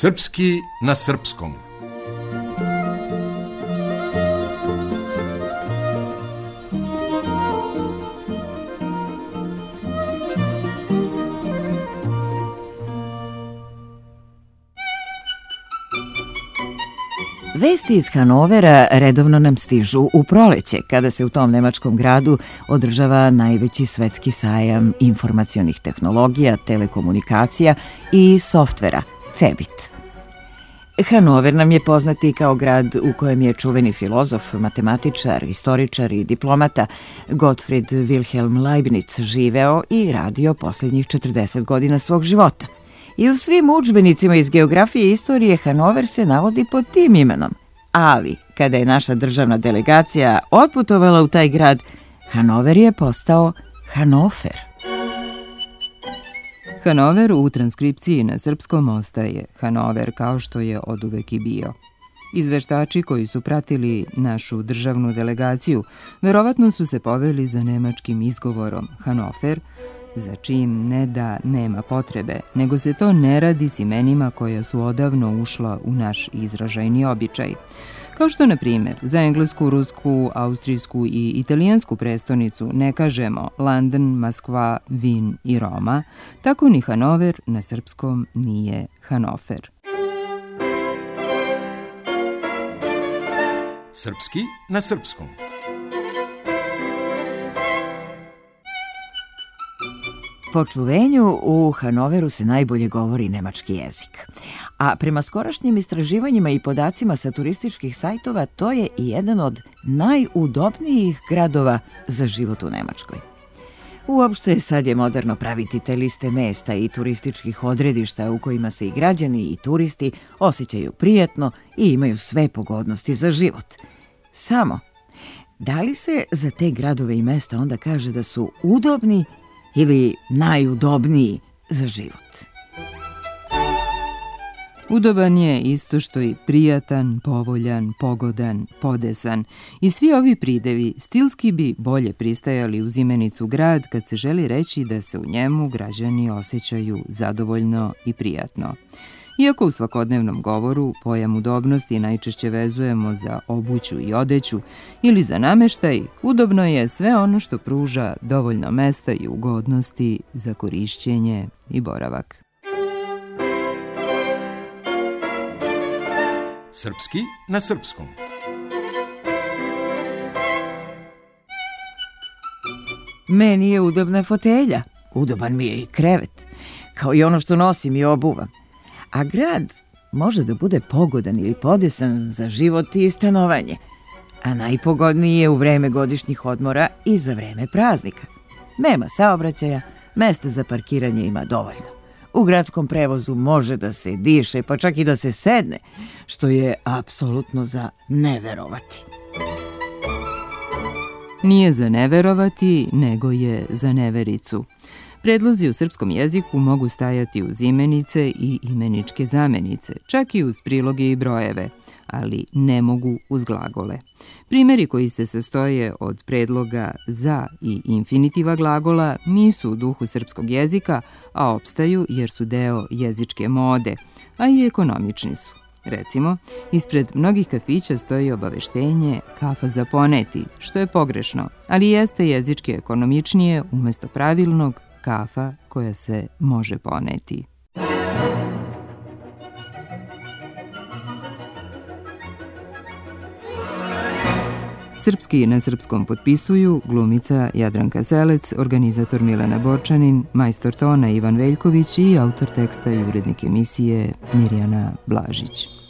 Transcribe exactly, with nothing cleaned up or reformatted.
Srpski na srpskom. Vesti iz Hanovera redovno nam stižu u proleće, kada se u tom nemačkom gradu održava najveći svetski sajam informacionih tehnologija, telekomunikacija i softvera, Cebit. Hanover nam je poznati kao grad u kojem je čuveni filozof, matematičar, istoričar i diplomata Gottfried Wilhelm Leibniz živeo i radio posljednjih četrdeset godina svog života. I u svim udžbenicima iz geografije i istorije Hanover se navodi pod tim imenom. Ali, kada je naša državna delegacija otputovala u taj grad, Hanover je postao Hanofer. Hanover u transkripciji na srpskom ostaje Hanover kao što je oduvek i bio. Izveštači koji su pratili našu državnu delegaciju verovatno su se poveli za nemačkim izgovorom Hanofer, za čim ne da nema potrebe, nego se to ne radi s imenima koja su odavno ušla u naš izražajni običaj. Kao što, na primjer, za englesku, rusku, austrijsku i italijansku prestonicu ne kažemo London, Moskva, Vin i Roma, tako ni Hanover na srpskom nije Hanofer. Srpski na srpskom. Po čuvenju, u Hanoveru se najbolje govori nemački jezik. A prema skorašnjim istraživanjima i podacima sa turističkih sajtova, to je i jedan od najudobnijih gradova za život u Nemačkoj. Uopšte sad je moderno praviti te liste mesta i turističkih odredišta u kojima se i građani i turisti osjećaju prijatno i imaju sve pogodnosti za život. Samo, da li se za te gradove i mesta onda kaže da su udobni ili najudobniji za život? Udoban je isto što i prijatan, povoljan, pogodan, podesan i svi ovi pridevi stilski bi bolje pristajali uz imenicu grad kad se želi reći da se u njemu građani osjećaju zadovoljno i prijatno. Iako u svakodnevnom govoru pojam udobnosti najčešće vezujemo za obuću i odeću ili za nameštaj, udobno je sve ono što pruža dovoljno mesta i ugodnosti za korišćenje i boravak. Srpski na srpskom. Meni je udobna fotelja, udoban mi je i krevet, kao i ono što nosim i obuvam. A grad može da bude pogodan ili podesan za život i stanovanje, a najpogodniji je u vreme godišnjih odmora i za vreme praznika. Nema saobraćaja, mesta za parkiranje ima dovoljno. U gradskom prevozu može da se diše, pa čak i da se sedne, što je apsolutno za neverovati. Nije za neverovati, nego je za nevericu. Predlozi u srpskom jeziku mogu stajati uz imenice i imeničke zamenice, čak i uz priloge i brojeve, ali ne mogu uz glagole. Primjeri koji se sastoje od predloga za i infinitiva glagola nisu u duhu srpskog jezika, a opstaju jer su deo jezičke mode, a i ekonomični su. Recimo, ispred mnogih kafića stoji obaveštenje kafa za poneti, što je pogrešno, ali jeste jezički ekonomičnije umesto pravilnog kafa koja se može poneti. Srpski na srpskom potpisuju glumica Jadranka Selec, organizator Milena Borčanin, majstor tona Ivan Veljković i autor teksta i urednik emisije Mirjana Blažić.